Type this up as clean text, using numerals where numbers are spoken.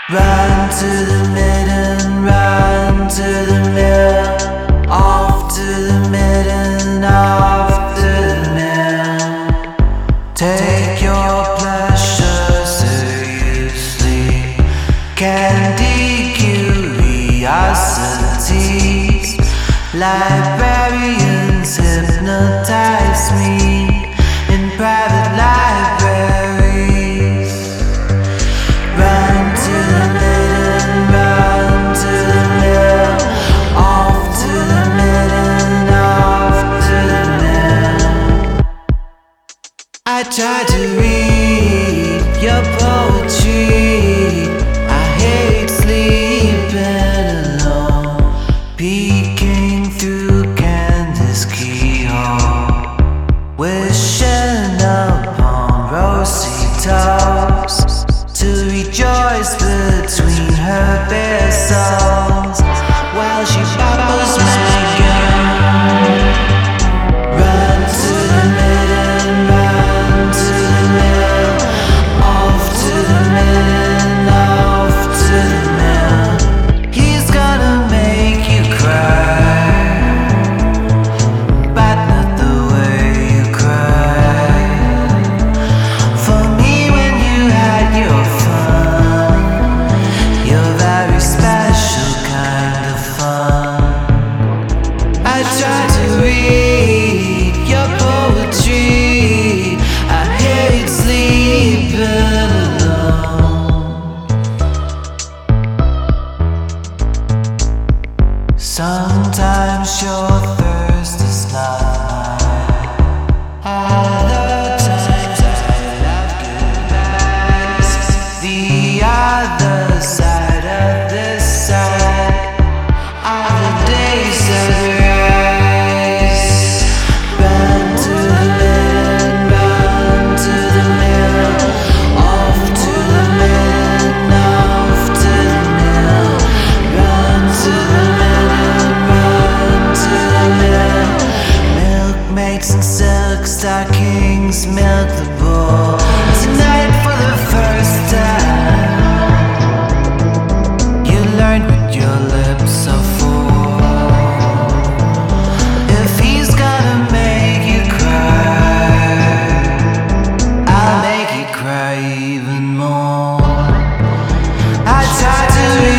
Run to the midden, run to the mill, off to the midden, off to the mill. Take your pleasure seriously, candy curiosities. Librarians hypnotize me in private libraries. Run to the midden, run to the mill, off to the midden, off to the mill. I try to read your poetry. I hate sleeping alone, peeking through Candace's keyhole, wishing upon rosy toes to rejoice between her bare soles while she bubbles Megan. Run to the midden, run to the mill, off to the midden, off to the mill. He's gonna make you cry, but not the way you cry for me when you had your fun, your very special kind of fun. I try to read your poetry. I hate sleeping alone. Sometimes your thirst is not mine. Other times I love goodbyes. The other side of this side are the days that rise. Run to the midden, run to the mill, off to the midden, off to the mill. Run to the midden, run to the mill. Milkmaids and silk stockings milk the bull. Tonight for the first time, you learned what your lips are for. If he's gonna make you cry, I'll make you cry even more. I try to